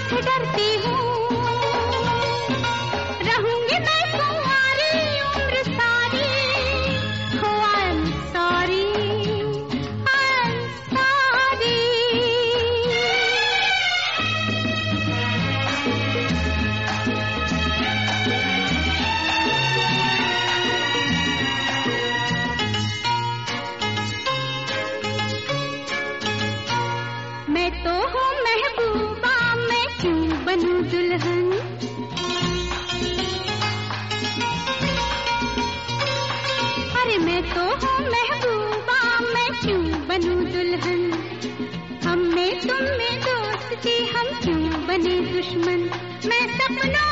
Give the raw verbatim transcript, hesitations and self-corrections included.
डरती हूँ, रहूंगी मैं तुम्हारी उम्र सारी। Oh, I'm sorry, I'm sorry। मैं तो हूँ महबूबा, मैं क्यों बनूं दुल्हन। अरे मैं तो हूँ महबूबा, मैं क्यों बनूं दुल्हन। हम में तुम में दोस्ती, हम क्यों बने दुश्मन। मैं सपनों